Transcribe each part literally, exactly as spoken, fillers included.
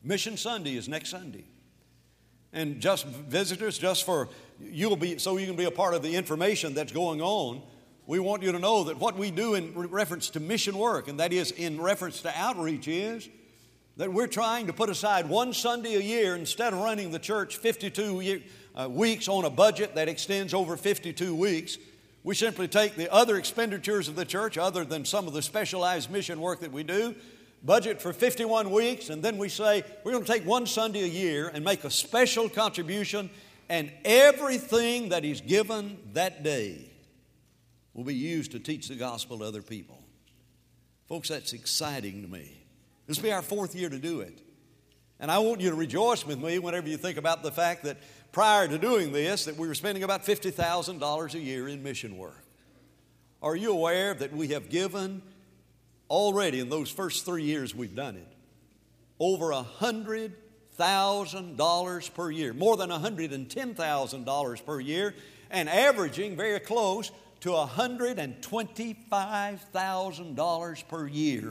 Mission Sunday is next Sunday. And just visitors, just for you'll be so you can be a part of the information that's going on, we want you to know that what we do in reference to mission work, and that is in reference to outreach, is that we're trying to put aside one Sunday a year instead of running the church fifty-two year, uh, weeks on a budget that extends over fifty-two weeks. We simply take the other expenditures of the church, other than some of the specialized mission work that we do, budget for fifty-one weeks, and then we say we're going to take one Sunday a year and make a special contribution, and everything that is given that day will be used to teach the gospel to other people. Folks, that's exciting to me. This will be our fourth year to do it. And I want you to rejoice with me whenever you think about the fact that prior to doing this, that we were spending about fifty thousand dollars a year in mission work. Are you aware that we have given already in those first three years we've done it over one hundred thousand dollars per year, more than one hundred ten thousand dollars per year, and averaging very close to one hundred twenty-five thousand dollars per year.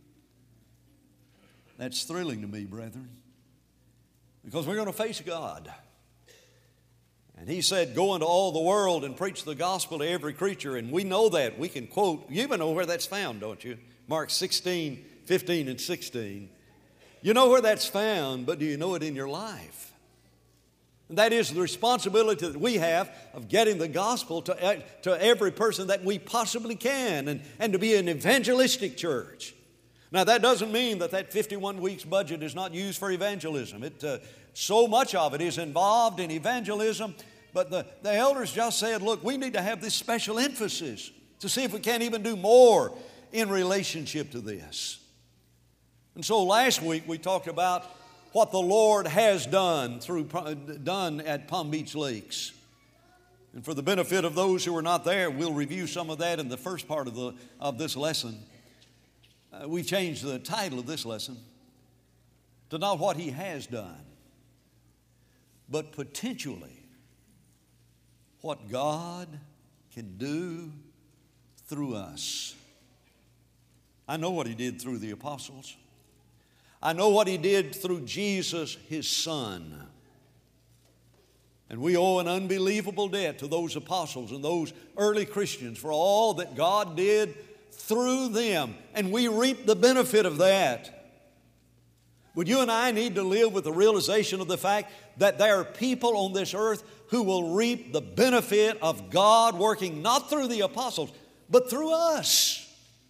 That's thrilling to me, brethren, because we're going to face God. And He said, go into all the world and preach the gospel to every creature. And we know that. We can quote, you even know where that's found, don't you? Mark sixteen, fifteen, and sixteen. You know where that's found, but do you know it in your life? And that is the responsibility that we have of getting the gospel to, to every person that we possibly can, and, and to be an evangelistic church. Now, that doesn't mean that that fifty-one weeks budget is not used for evangelism. It, uh, so much of it is involved in evangelism, but the, the elders just said, look, we need to have this special emphasis to see if we can't even do more in relationship to this. And so last week we talked about what the Lord has done through done at Palm Beach Lakes. And for the benefit of those who are not there, we'll review some of that in the first part of the of this lesson. Uh, we changed the title of this lesson to not what He has done, but potentially what God can do through us. I know what He did through the apostles. I know what He did through Jesus, His Son. And we owe an unbelievable debt to those apostles and those early Christians for all that God did through them. And we reap the benefit of that. But you and I need to live with the realization of the fact that there are people on this earth who will reap the benefit of God working not through the apostles, but through us.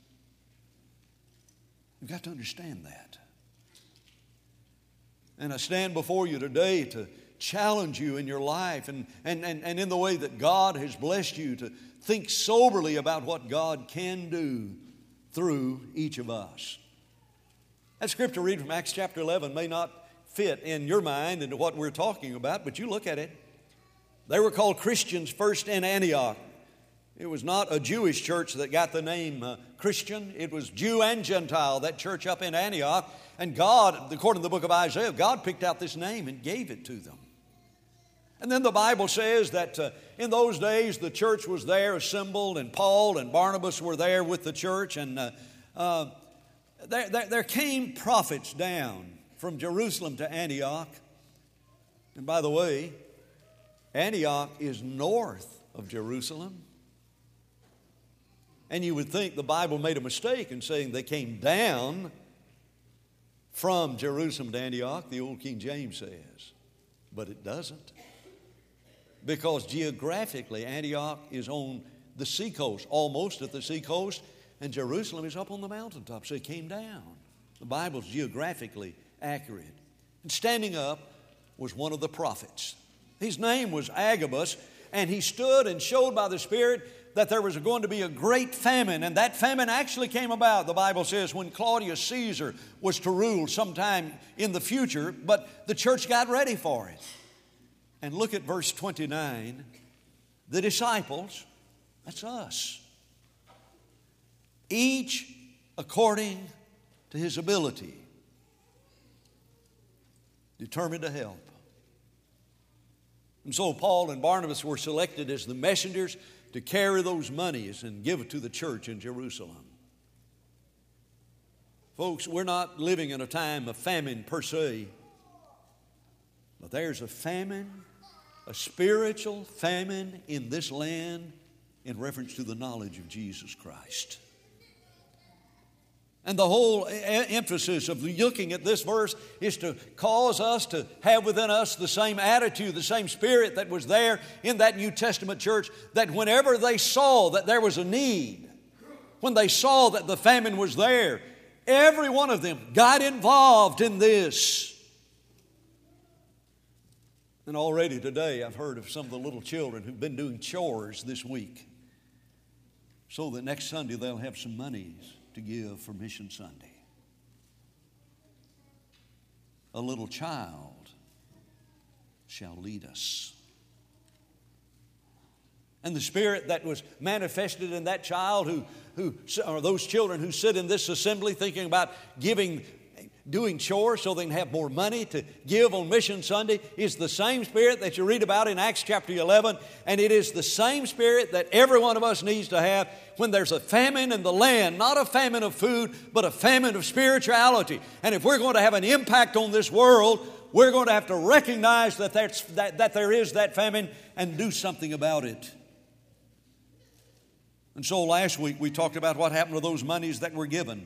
You've got to understand that. And I stand before you today to challenge you in your life and, and, and, and in the way that God has blessed you to think soberly about what God can do through each of us. That scripture read from Acts chapter eleven may not fit in your mind into what we're talking about, but you look at it. They were called Christians first in Antioch. It was not a Jewish church that got the name uh, Christian. It was Jew and Gentile, that church up in Antioch. And God, according to the book of Isaiah, God picked out this name and gave it to them. And then the Bible says that uh, in those days the church was there assembled, and Paul and Barnabas were there with the church. And uh, uh, there, there, there came prophets down from Jerusalem to Antioch. And by the way, Antioch is north of Jerusalem. And you would think the Bible made a mistake in saying they came down from Jerusalem to Antioch, the old King James says. But it doesn't. Because geographically, Antioch is on the seacoast, almost at the seacoast, and Jerusalem is up on the mountaintop, so it came down. The Bible's geographically accurate. And standing up was one of the prophets. His name was Agabus, and he stood and showed by the Spirit that there was going to be a great famine, and that famine actually came about, the Bible says, when Claudius Caesar was to rule sometime in the future, but the church got ready for it. And look at verse twenty-nine. The disciples, that's us, each according to his ability, determined to help. And so Paul and Barnabas were selected as the messengers to carry those monies and give it to the church in Jerusalem. Folks, we're not living in a time of famine per se, but there's a famine, a spiritual famine in this land in reference to the knowledge of Jesus Christ. And the whole emphasis of looking at this verse is to cause us to have within us the same attitude, the same spirit that was there in that New Testament church, that whenever they saw that there was a need, when they saw that the famine was there, every one of them got involved in this. And already today I've heard of some of the little children who've been doing chores this week so that next Sunday they'll have some monies to give for Mission Sunday. A little child shall lead us. And the spirit that was manifested in that child who, who or those children who sit in this assembly thinking about giving, doing chores so they can have more money to give on Mission Sunday is the same spirit that you read about in Acts chapter eleven. And it is the same spirit that every one of us needs to have when there's a famine in the land, not a famine of food, but a famine of spirituality. And if we're going to have an impact on this world, we're going to have to recognize that, that's, that, that there is that famine and do something about it. And so last week we talked about what happened to those monies that were given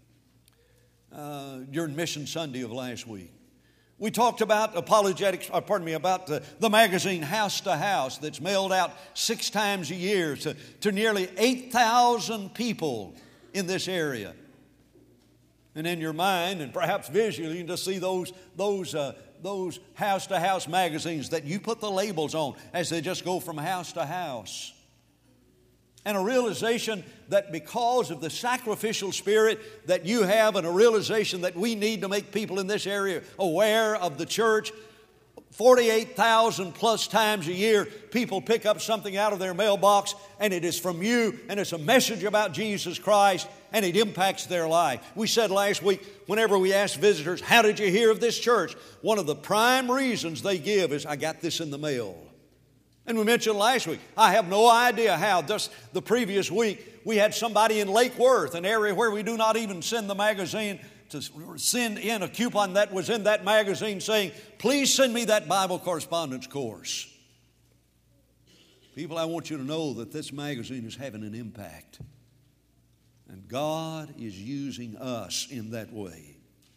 uh, during Mission Sunday of last week. We talked about apologetics, or pardon me, about the, the magazine House to House that's mailed out six times a year to, to nearly eight thousand people in this area. And in your mind, and perhaps visually, you can just see those, those, uh, those House to House magazines that you put the labels on as they just go from house to house. And a realization that because of the sacrificial spirit that you have, and a realization that we need to make people in this area aware of the church, forty-eight thousand plus times a year, people pick up something out of their mailbox, and it is from you, and it's a message about Jesus Christ, and it impacts their life. We said last week, whenever we asked visitors, how did you hear of this church? One of the prime reasons they give is, I got this in the mail. And we mentioned last week, I have no idea how. Just the previous week, we had somebody in Lake Worth, an area where we do not even send the magazine, to send in a coupon that was in that magazine saying, please send me that Bible correspondence course. People, I want you to know that this magazine is having an impact. And God is using us in that way.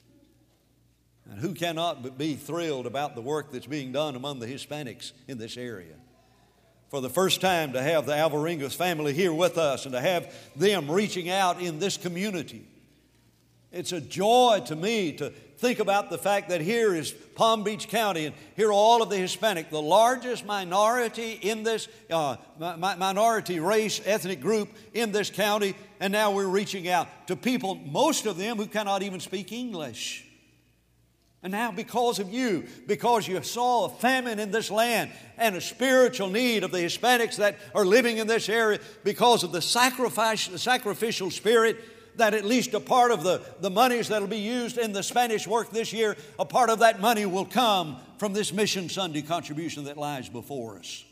And who cannot but be thrilled about the work that's being done among the Hispanics in this area? For the first time to have the Alvarengas family here with us and to have them reaching out in this community. It's a joy to me to think about the fact that here is Palm Beach County, and here are all of the Hispanic, the largest minority in this uh, minority race, ethnic group in this county, and now we're reaching out to people, most of them who cannot even speak English. And now because of you, because you saw a famine in this land and a spiritual need of the Hispanics that are living in this area, because of the sacrifice, the sacrificial spirit, that at least a part of the, the monies that will be used in the Spanish work this year, a part of that money will come from this Mission Sunday contribution that lies before us.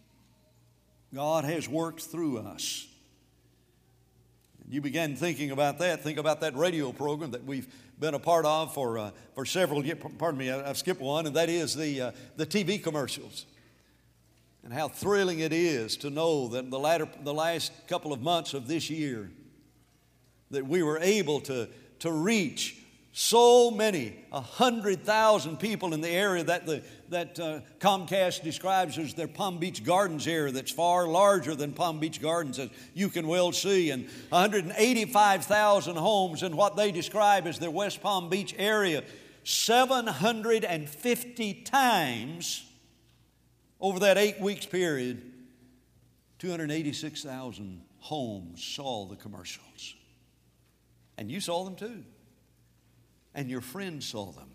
God has worked through us. You began thinking about that. Think about that radio program that we've been a part of for uh, for several years. Pardon me, I've skipped one, and that is the uh, the T V commercials. And how thrilling it is to know that the latter, the last couple of months of this year, that we were able to to reach so many, a hundred thousand people in the area that the that uh, Comcast describes as their Palm Beach Gardens area, that's far larger than Palm Beach Gardens, as you can well see, and one hundred eighty-five thousand homes in what they describe as their West Palm Beach area. seven hundred fifty times over that eight weeks period, two hundred eighty-six thousand homes saw the commercials. And you saw them too. And your friends saw them.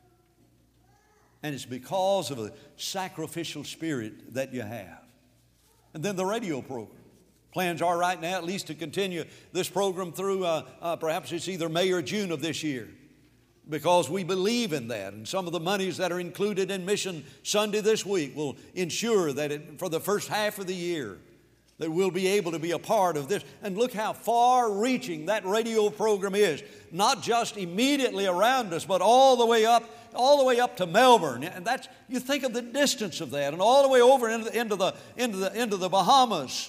And it's because of a sacrificial spirit that you have. And then the radio program. Plans are right now at least to continue this program through uh, uh, perhaps it's either May or June of this year, because we believe in that. And some of the monies that are included in Mission Sunday this week will ensure that it, for the first half of the year, that we'll be able to be a part of this. And look how far-reaching that radio program is. Not just immediately around us, but all the way up, all the way up to Melbourne. And that's, you think of the distance of that, and all the way over into the, into the, into the, into the Bahamas.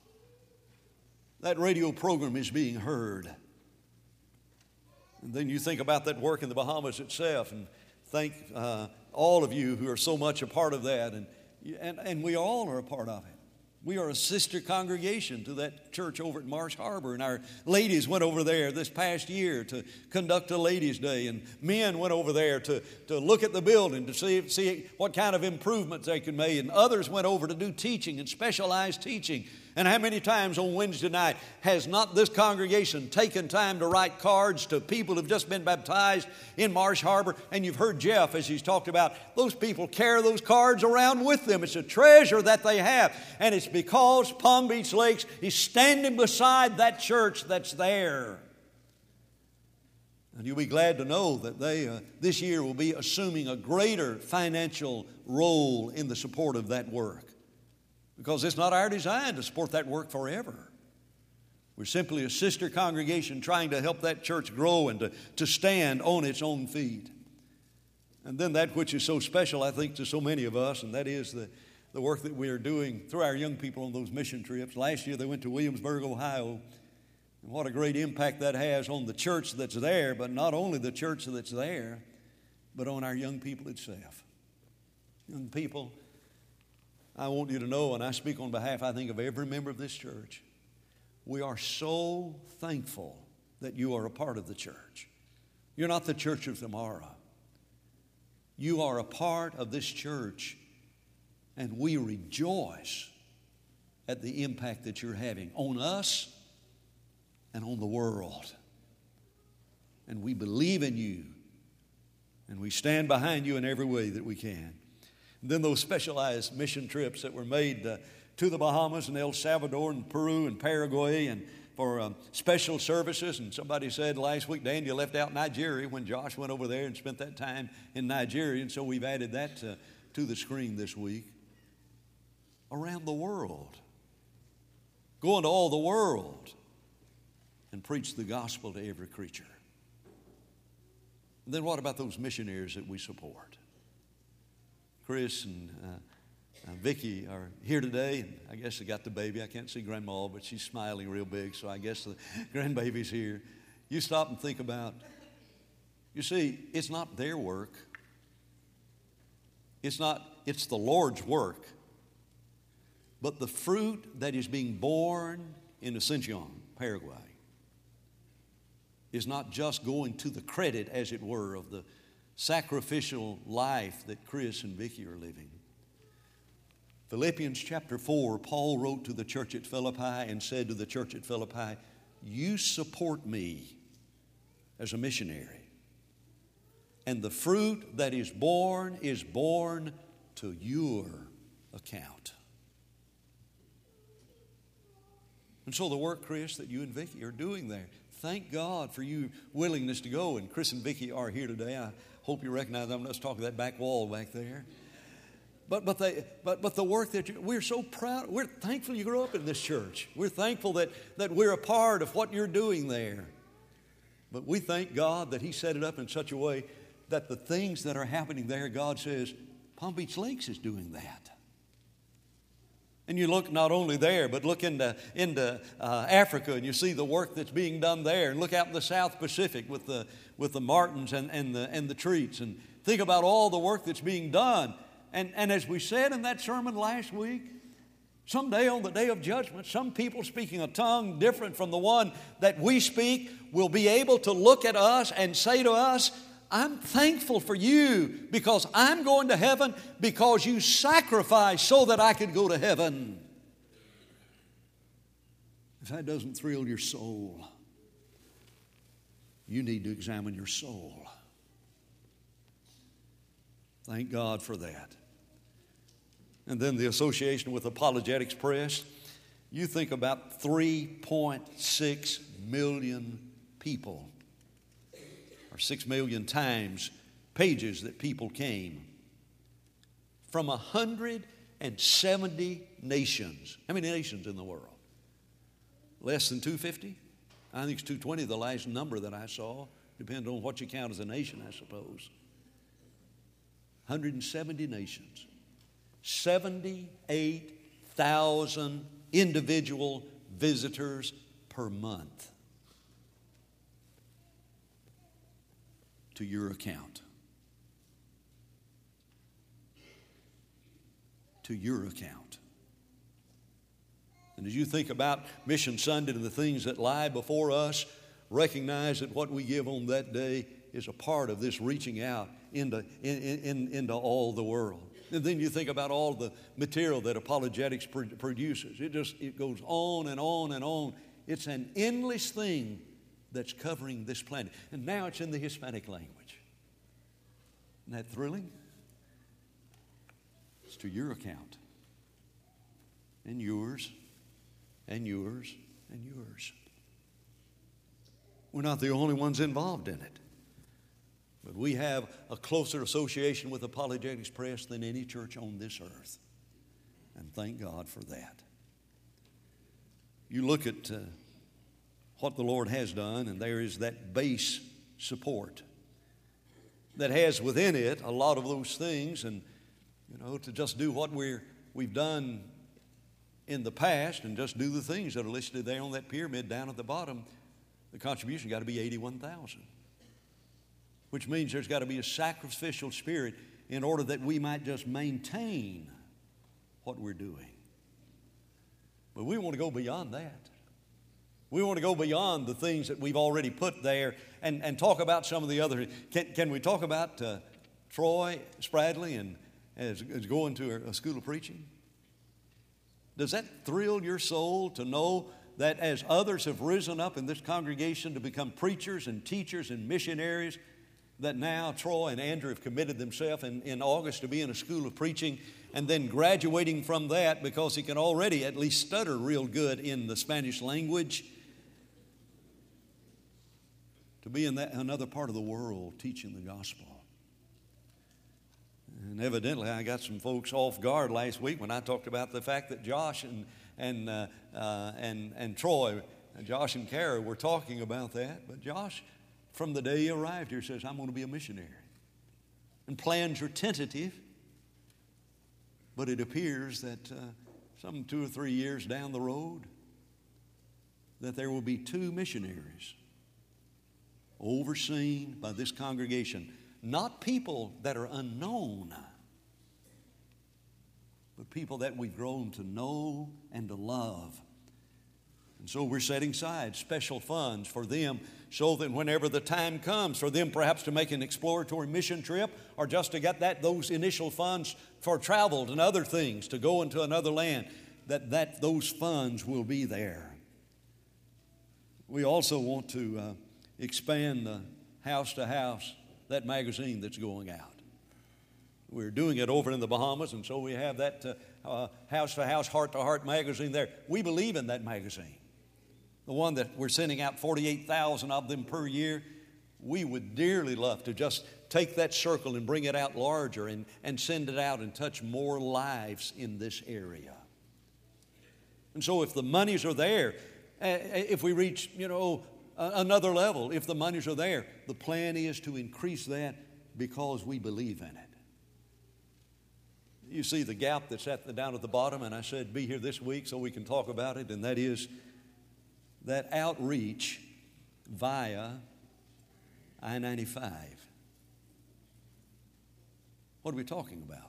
That radio program is being heard. And then you think about that work in the Bahamas itself, and thank uh, all of you who are so much a part of that. And, and, and we all are a part of it. We are a sister congregation to that church over at Marsh Harbor, and our ladies went over there this past year to conduct a ladies' day, and men went over there to, to look at the building to see, see what kind of improvements they could make, and others went over to do teaching and specialized teaching. And how many times on Wednesday night has not this congregation taken time to write cards to people who've just been baptized in Marsh Harbor? And you've heard Jeff, as he's talked about, those people carry those cards around with them. It's a treasure that they have. And it's because Palm Beach Lakes is standing beside that church that's there. And you'll be glad to know that they, uh, this year, will be assuming a greater financial role in the support of that work. Because it's not our design to support that work forever. We're simply a sister congregation trying to help that church grow and to, to stand on its own feet. And then that which is so special, I think, to so many of us, and that is the, the work that we are doing through our young people on those mission trips. Last year they went to Williamsburg, Ohio. And what a great impact that has on the church that's there, but not only the church that's there, but on our young people itself. Young people, I want you to know, and I speak on behalf, I think, of every member of this church, we are so thankful that you are a part of the church. You're not the church of tomorrow. You are a part of this church, and we rejoice at the impact that you're having on us and on the world. And we believe in you, and we stand behind you in every way that we can. And then those specialized mission trips that were made uh, to the Bahamas and El Salvador and Peru and Paraguay and for um, special services. And somebody said last week, Dan, you left out Nigeria when Josh went over there and spent that time in Nigeria. And so we've added that to, to the screen this week. Around the world. Go into all the world and preach the gospel to every creature. And then what about those missionaries that we support? Chris and uh, uh, Vicki are here today, and I guess they got the baby. I can't see Grandma, but she's smiling real big, so I guess the grandbaby's here. You stop and think about, you see, it's not their work. It's not, it's the Lord's work. But the fruit that is being born in Asuncion, Paraguay, is not just going to the credit, as it were, of the sacrificial life that Chris and Vicki are living. Philippians chapter four, Paul wrote to the church at Philippi and said to the church at Philippi, you support me as a missionary, and the fruit that is born is born to your account. And so the work, Chris, that you and Vicki are doing there, thank God for your willingness to go. And Chris and Vicki are here today. I hope you recognize them. Let's talk to that back wall back there. But but they but but the work that you, we're so proud. We're thankful you grew up in this church. We're thankful that that we're a part of what you're doing there. But we thank God that He set it up in such a way that the things that are happening there, God says, Palm Beach Lakes is doing that. And you look not only there, but look into, into uh, Africa, and you see the work that's being done there. And look out in the South Pacific with the, with the martins and, and, the, and the treats. And think about all the work that's being done. And, and as we said in that sermon last week, someday on the day of judgment, some people speaking a tongue different from the one that we speak will be able to look at us and say to us, I'm thankful for you because I'm going to heaven because you sacrificed so that I could go to heaven. If that doesn't thrill your soul, you need to examine your soul. Thank God for that. And then the association with Apologetics Press. You think about three point six million people, or six million times pages that people came from one hundred seventy nations. How many nations in the world? Less than two hundred fifty? I think it's two hundred twenty, the last number that I saw. Depends on what you count as a nation, I suppose. one hundred seventy nations. seventy-eight thousand individual visitors per month. To your account. To your account. And as you think about Mission Sunday and the things that lie before us, recognize that what we give on that day is a part of this reaching out into, in, in, into all the world. And then you think about all the material that apologetics produces. It just it goes on and on and on. It's an endless thing that's covering this planet. And now it's in the Hispanic language. Isn't that thrilling? It's to your account. And yours. And yours. And yours. We're not the only ones involved in it. But we have a closer association with Apologetics Press than any church on this earth. And thank God for that. You look at uh, what the Lord has done, and there is that base support that has within it a lot of those things. And, you know, to just do what we're, we've done in the past and just do the things that are listed there on that pyramid down at the bottom, the contribution got to be eighty-one thousand. Which means there's got to be a sacrificial spirit in order that we might just maintain what we're doing. But we want to go beyond that. We want to go beyond the things that we've already put there and, and talk about some of the other. Can, can we talk about uh, Troy Spradley and as, as going to a, a school of preaching? Does that thrill your soul to know that as others have risen up in this congregation to become preachers and teachers and missionaries, that now Troy and Andrew have committed themselves in, in August to be in a school of preaching, and then graduating from that because he can already at least stutter real good in the Spanish language, to be in that another part of the world teaching the gospel. And evidently I got some folks off guard last week when I talked about the fact that Josh and and uh, uh, and and Troy, Josh and Kara were talking about that, but Josh, from the day he arrived here, says, I'm going to be a missionary. And plans are tentative, but it appears that uh, some two or three years down the road, that there will be two missionaries overseen by this congregation. Not people that are unknown, but people that we've grown to know and to love. And so we're setting aside special funds for them so that whenever the time comes for them perhaps to make an exploratory mission trip or just to get that those initial funds for travel and other things to go into another land, that, that those funds will be there. We also want to uh, expand the House to House, that magazine that's going out. We're doing it over in the Bahamas, and so we have that uh, uh, House to House, Heart to Heart magazine there. We believe in that magazine. The one that we're sending out forty-eight thousand of them per year. We would dearly love to just take that circle and bring it out larger and, and send it out and touch more lives in this area. And so if the monies are there, uh, if we reach, you know, another level, if the monies are there, the plan is to increase that because we believe in it. You see the gap that's at the, down at the bottom, and I said be here this week so we can talk about it, and that is that outreach via I ninety-five. What are we talking about?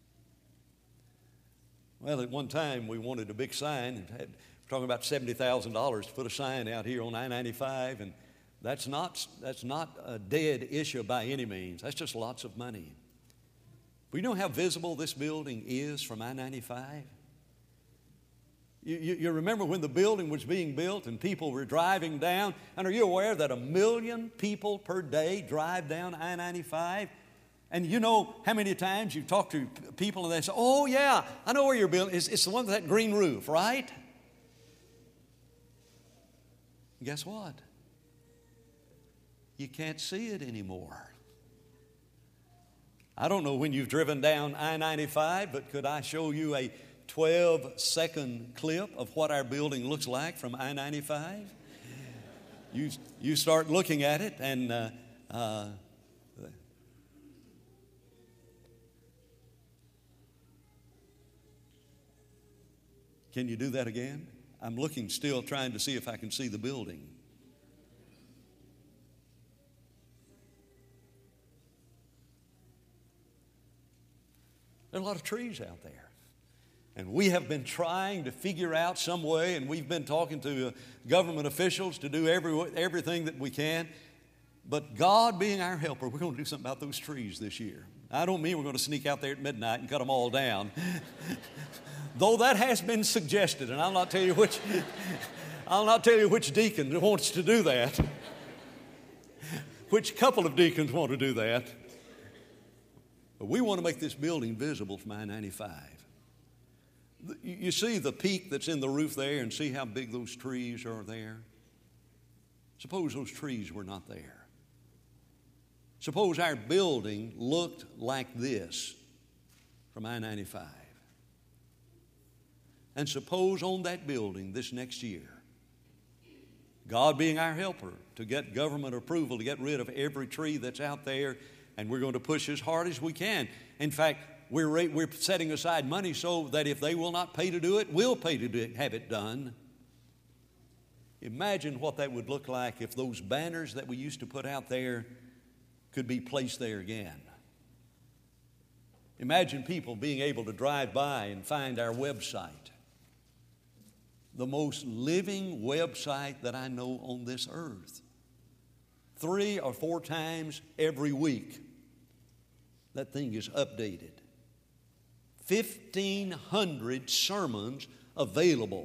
Well, at one time we wanted a big sign and had talking about seventy thousand dollars to put a sign out here on I ninety-five, and that's not, that's not a dead issue by any means. That's just lots of money. But you know how visible this building is from I ninety-five? You, you, you remember when the building was being built and people were driving down, and are you aware that a million people per day drive down I ninety-five? And you know how many times you've talked to people and they say, oh yeah, I know where your building is. It's the one with that green roof, right? Guess what? You can't see it anymore. I don't know when you've driven down I ninety-five, but could I show you a twelve-second clip of what our building looks like from I ninety-five? You, you start looking at it, and uh, uh, can you do that again? I'm looking still, trying to see if I can see the building. There are a lot of trees out there. And we have been trying to figure out some way, and we've been talking to uh, government officials to do every, everything that we can. But God being our helper, we're going to do something about those trees this year. I don't mean we're going to sneak out there at midnight and cut them all down. Though that has been suggested, and I'll not tell you which, I'll not tell you which deacon wants to do that. Which couple of deacons want to do that. But we want to make this building visible from I ninety-five. You see the peak that's in the roof there, and see how big those trees are there? Suppose those trees were not there. Suppose our building looked like this from I ninety-five. And suppose on that building this next year, God being our helper to get government approval to get rid of every tree that's out there, and we're going to push as hard as we can. In fact, we're, we're setting aside money so that if they will not pay to do it, we'll pay to do it, have it done. Imagine what that would look like if those banners that we used to put out there could be placed there again. Imagine people being able to drive by and find our website. The most living website that I know on this earth. Three or four times every week, that thing is updated. fifteen hundred sermons available.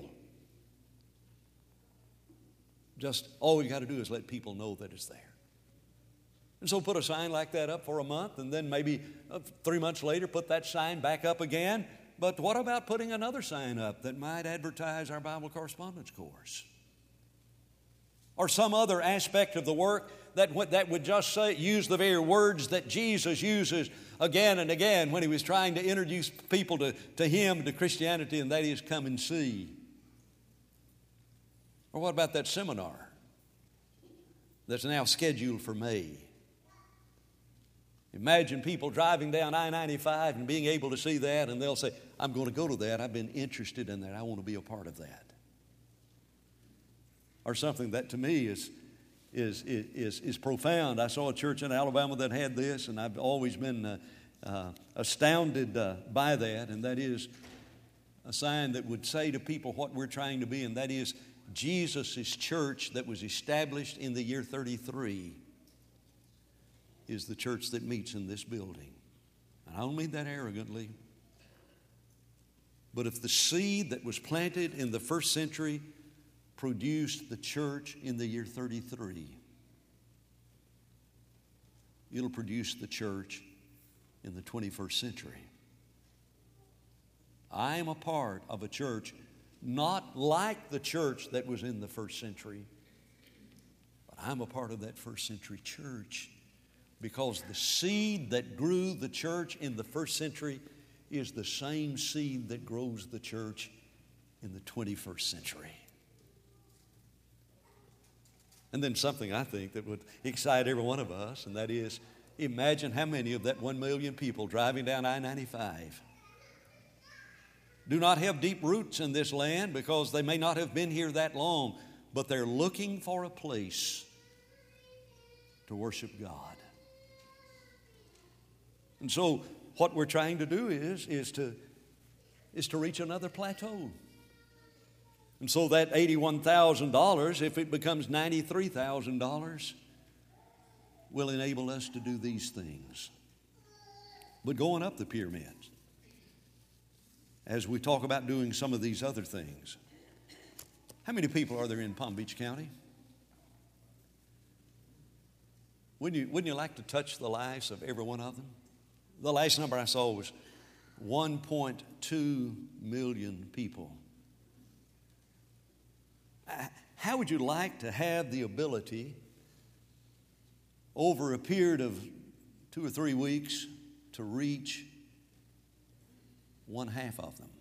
Just all we got to do is let people know that it's there. And so put a sign like that up for a month, and then maybe uh, three months later put that sign back up again. But what about putting another sign up that might advertise our Bible correspondence course? Or some other aspect of the work that, that would just say, use the very words that Jesus uses again and again when he was trying to introduce people to, to him, to Christianity, and that is, come and see. Or what about that seminar that's now scheduled for May? Imagine people driving down I ninety-five and being able to see that, and they'll say, I'm going to go to that. I've been interested in that. I want to be a part of that. Or something that to me is, is, is, is profound. I saw a church in Alabama that had this, and I've always been uh, uh, astounded uh, by that, and that is a sign that would say to people what we're trying to be, and that is Jesus' church that was established in the year thirty-three is the church that meets in this building. And I don't mean that arrogantly. But if the seed that was planted in the first century produced the church in the year thirty-three, it'll produce the church in the twenty-first century. I am a part of a church not like the church that was in the first century, but I'm a part of that first century church because the seed that grew the church in the first century is the same seed that grows the church in the twenty-first century. And then something I think that would excite every one of us, and that is, imagine how many of that one million people driving down I ninety-five do not have deep roots in this land because they may not have been here that long, but they're looking for a place to worship God. And so what we're trying to do is, is, to, is to reach another plateau. And so that eighty-one thousand dollars, if it becomes ninety-three thousand dollars, will enable us to do these things. But going up the pyramids, as we talk about doing some of these other things, how many people are there in Palm Beach County? Wouldn't you, wouldn't you like to touch the lives of every one of them? The last number I saw was one point two million people. How would you like to have the ability over a period of two or three weeks to reach one half of them.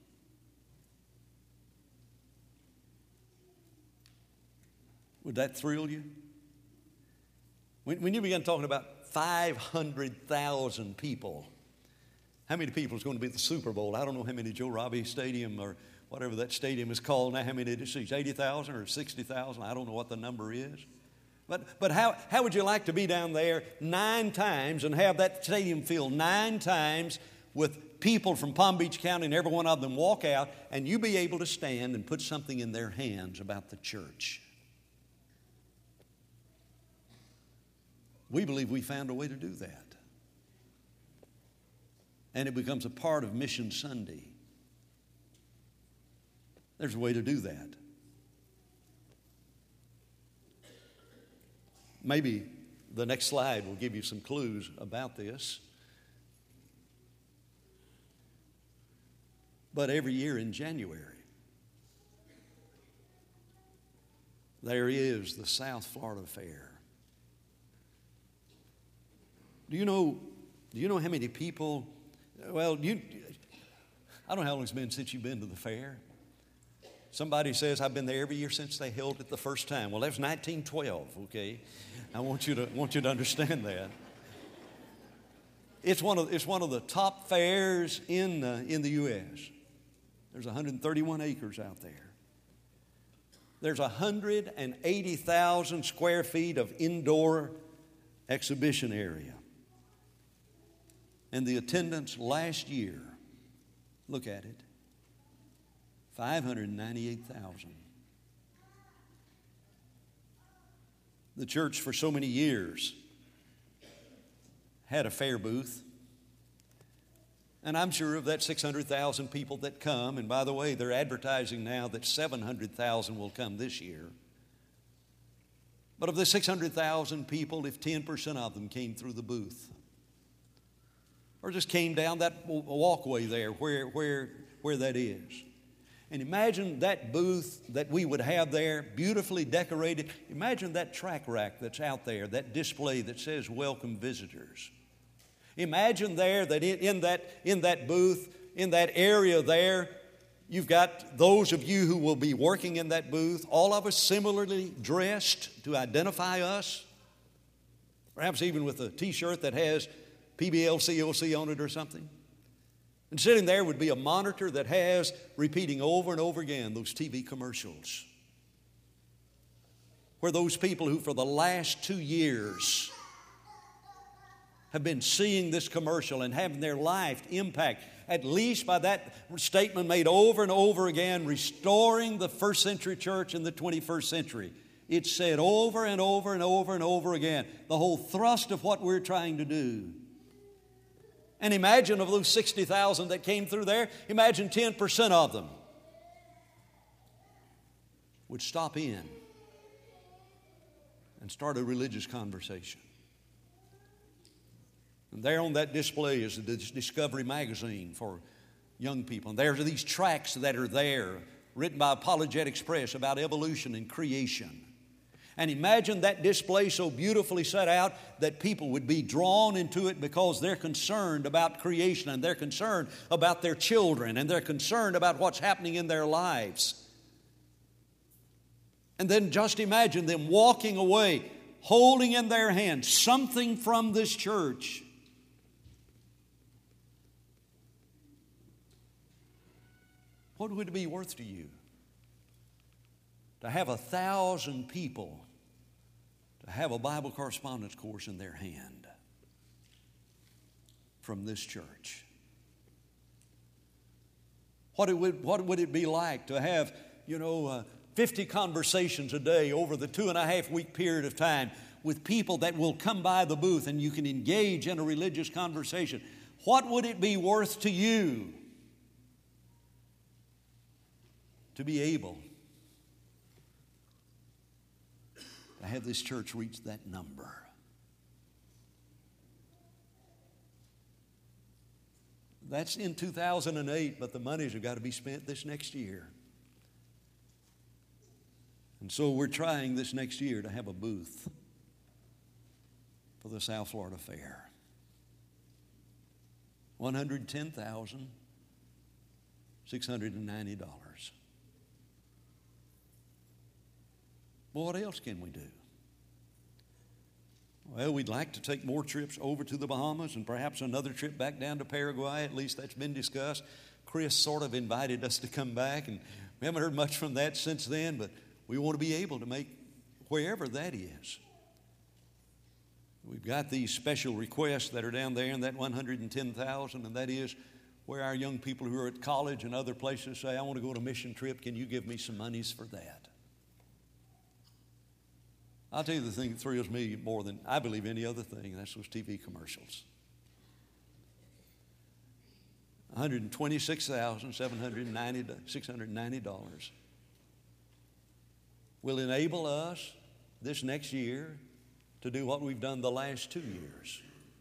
Would that thrill you? When, when you begin talking about five hundred thousand people, how many people is going to be at the Super Bowl? I don't know how many Joe Robbie Stadium or whatever that stadium is called now, how many it is, eighty thousand or sixty thousand? I don't know what the number is. But, but how, how would you like to be down there nine times and have that stadium filled nine times with people from Palm Beach County and every one of them walk out and you be able to stand and put something in their hands about the church? We believe we found a way to do that. And it becomes a part of Mission Sunday. There's a way to do that. Maybe the next slide will give you some clues about this. But every year in January, there is the South Florida Fair. Do you know, do you know how many people, well, you, I don't know how long it's been since you've been to the fair. Somebody says, I've been there every year since they held it the first time. Well, that was nineteen twelve, okay? I want you to, want you to understand that. It's one of, it's one of the top fairs in, uh, in the U S There's one hundred thirty-one acres out there. There's one hundred eighty thousand square feet of indoor exhibition area. And the attendance last year, look at it, five hundred ninety-eight thousand. The church for so many years had a fair booth. And I'm sure of that six hundred thousand people that come, and by the way, they're advertising now that seven hundred thousand will come this year. But of the six hundred thousand people, if ten percent of them came through the booth, or just came down that walkway there where, where, where that is. And imagine that booth that we would have there, beautifully decorated. Imagine that track rack that's out there, that display that says, welcome visitors. Imagine there that in, in, that, in that booth, in that area there, you've got those of you who will be working in that booth, all of us similarly dressed to identify us. Perhaps even with a T-shirt that has P B L C O C on it or something. And sitting there would be a monitor that has repeating over and over again those T V commercials where those people who for the last two years have been seeing this commercial and having their life impact, at least by that statement made over and over again, restoring the first century church in the twenty-first century. It's said over and over and over and over again, the whole thrust of what we're trying to do. And imagine of those sixty thousand that came through there, imagine ten percent of them would stop in and start a religious conversation. And there on that display is the Discovery magazine for young people. And there's these tracts that are there written by Apologetics Press about evolution and creation. And imagine that display so beautifully set out that people would be drawn into it because they're concerned about creation and they're concerned about their children and they're concerned about what's happening in their lives. And then just imagine them walking away, holding in their hands something from this church. What would it be worth to you to have a thousand people to have a Bible correspondence course in their hand from this church? What, it would, what would it be like to have, you know, uh, fifty conversations a day over the two and a half week period of time with people that will come by the booth and you can engage in a religious conversation? What would it be worth to you to be able to have this church reach that number? That's in two thousand eight, but the monies have got to be spent this next year. And so we're trying this next year to have a booth for the South Florida Fair. one hundred ten thousand six hundred ninety dollars. Well, what else can we do? Well, we'd like to take more trips over to the Bahamas and perhaps another trip back down to Paraguay. At least that's been discussed. Chris sort of invited us to come back, and we haven't heard much from that since then, but we want to be able to make wherever that is. We've got these special requests that are down there in that one hundred ten thousand, and that is where our young people who are at college and other places say, I want to go on a mission trip. Can you give me some monies for that? I'll tell you the thing that thrills me more than I believe any other thing, and that's those T V commercials. one hundred twenty-six thousand seven hundred ninety dollars will enable us this next year to do what we've done the last two years.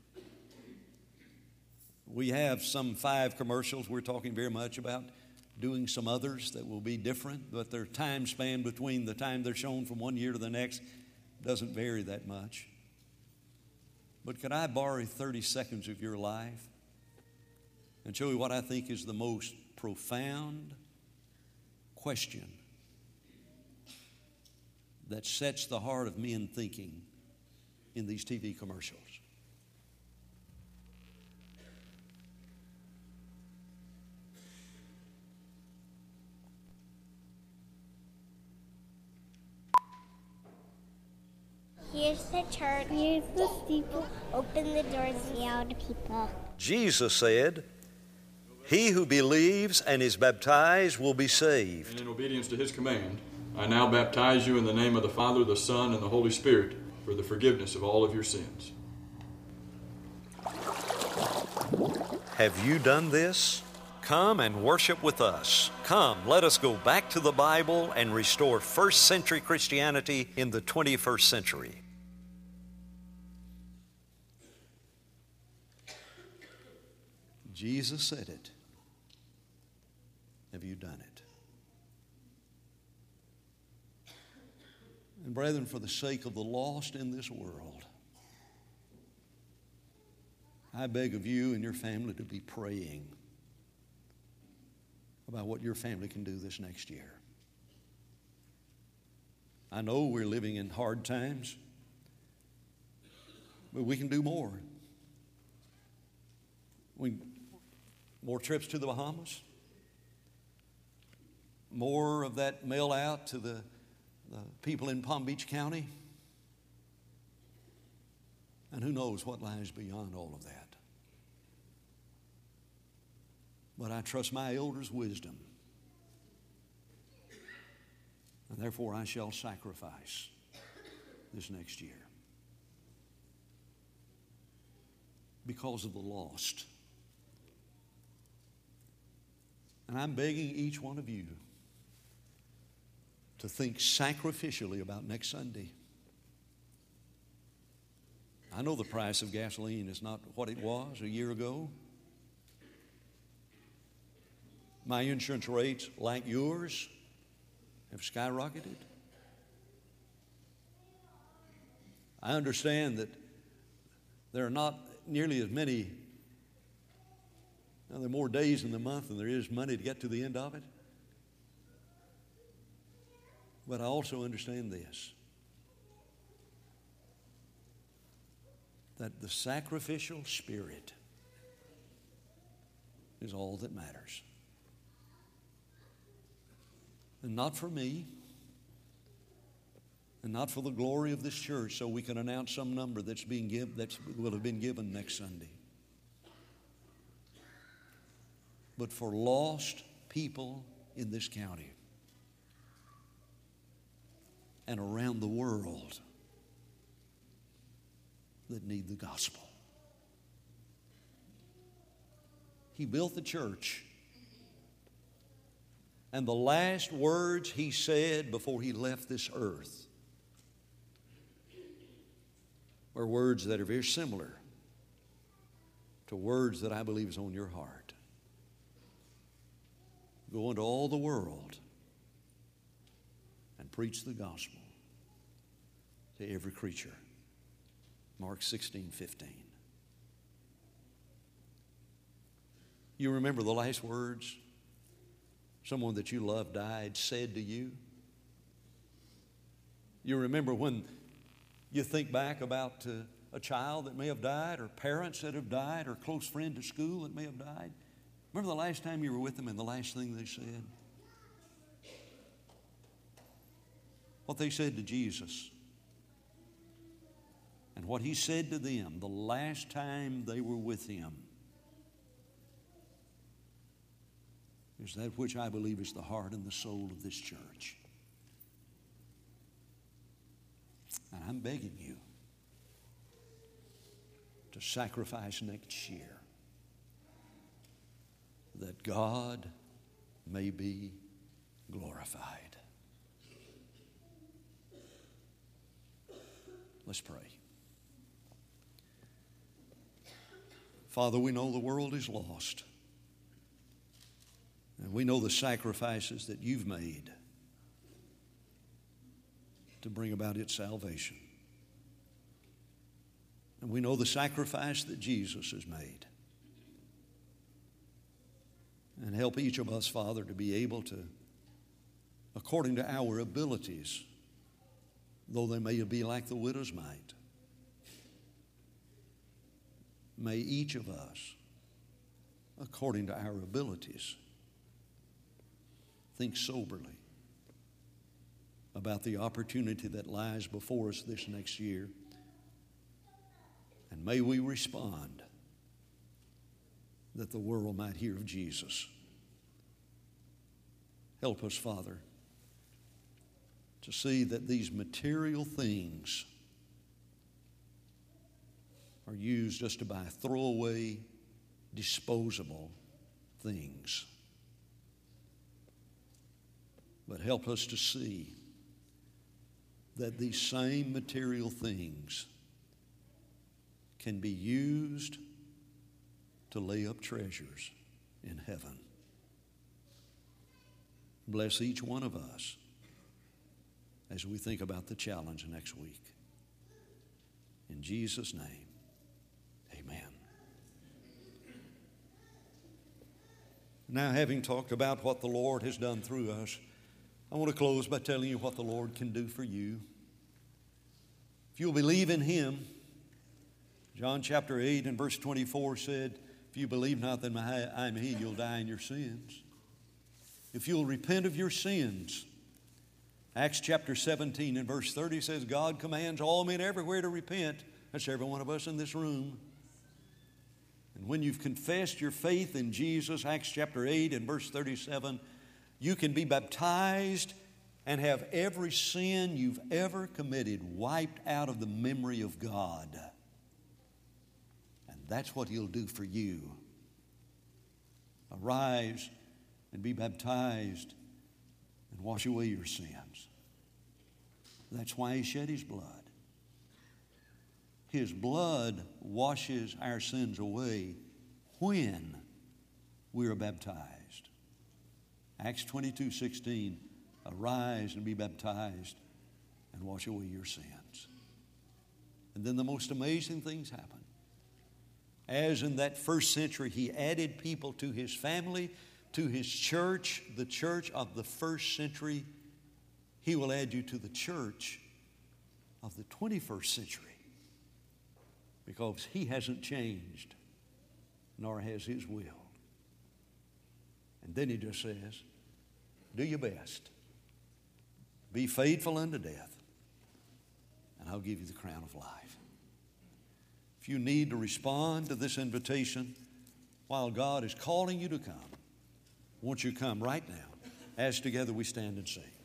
We have some five commercials. We're talking very much about doing some others that will be different, but their time span between the time they're shown from one year to the next doesn't vary that much. But could I borrow thirty seconds of your life and show you what I think is the most profound question that sets the heart of men thinking in these T V commercials? Here's the church. Here's the steeple. Open the doors, see all the people. Jesus said, he who believes and is baptized will be saved. And in obedience to his command, I now baptize you in the name of the Father, the Son, and the Holy Spirit for the forgiveness of all of your sins. Have you done this? Come and worship with us. Come, let us go back to the Bible and restore first century Christianity in the twenty-first century. Jesus said it. Have you done it? And brethren, for the sake of the lost in this world, I beg of you and your family to be praying about what your family can do this next year. I know we're living in hard times, but we can do more. We, more trips to the Bahamas, more of that mail out to the, the people in Palm Beach County, and who knows what lies beyond all of that. But I trust my elders' wisdom, and therefore I shall sacrifice this next year because of the lost. And I'm begging each one of you to think sacrificially about next Sunday. I know the price of gasoline is not what it was a year ago. My insurance rates, like yours, have skyrocketed. I understand that there are not nearly as many, now there are more days in the month than there is money to get to the end of it. But I also understand this, that the sacrificial spirit is all that matters. And not for me, and not for the glory of this church, so we can announce some number that's being give, that will have been given next Sunday, but for lost people in this county and around the world that need the gospel. He built the church, and the last words he said before he left this earth were words that are very similar to words that I believe is on your heart. Go into all the world and preach the gospel to every creature. Mark sixteen fifteen. You remember the last words someone that you love died said to you? You remember when you think back about uh, a child that may have died, or parents that have died, or a close friend at school that may have died? Remember the last time you were with them and the last thing they said? What they said to Jesus and what He said to them the last time they were with Him is that which I believe is the heart and the soul of this church. And I'm begging you to sacrifice next year that God may be glorified. Let's pray. Father, we know the world is lost. And we know the sacrifices that You've made to bring about its salvation. And we know the sacrifice that Jesus has made. And help each of us, Father, to be able to, according to our abilities, though they may be like the widow's mite, may each of us, according to our abilities, think soberly about the opportunity that lies before us this next year. And may we respond that the world might hear of Jesus. Help us, Father, to see that these material things are used just to buy throwaway, disposable things. But help us to see that these same material things can be used to lay up treasures in heaven. Bless each one of us as we think about the challenge next week. In Jesus' name, amen. Now, having talked about what the Lord has done through us, I want to close by telling you what the Lord can do for you. If you'll believe in Him, John chapter eight and verse twenty-four said, if you believe not that I am He, you'll die in your sins. If you'll repent of your sins, Acts chapter seventeen and verse thirty says, God commands all men everywhere to repent. That's every one of us in this room. And when you've confessed your faith in Jesus, Acts chapter eight and verse thirty-seven, you can be baptized and have every sin you've ever committed wiped out of the memory of God. And that's what He'll do for you. Arise and be baptized and wash away your sins. That's why He shed His blood. His blood washes our sins away when we are baptized. Acts twenty-two sixteen, arise and be baptized and wash away your sins. And then the most amazing things happen. As in that first century, He added people to His family, to His church, the church of the first century, He will add you to the church of the twenty-first century. Because He hasn't changed, nor has His will. And then He just says, do your best. Be faithful unto death, and I'll give you the crown of life. If you need to respond to this invitation while God is calling you to come, won't you come right now as together we stand and sing.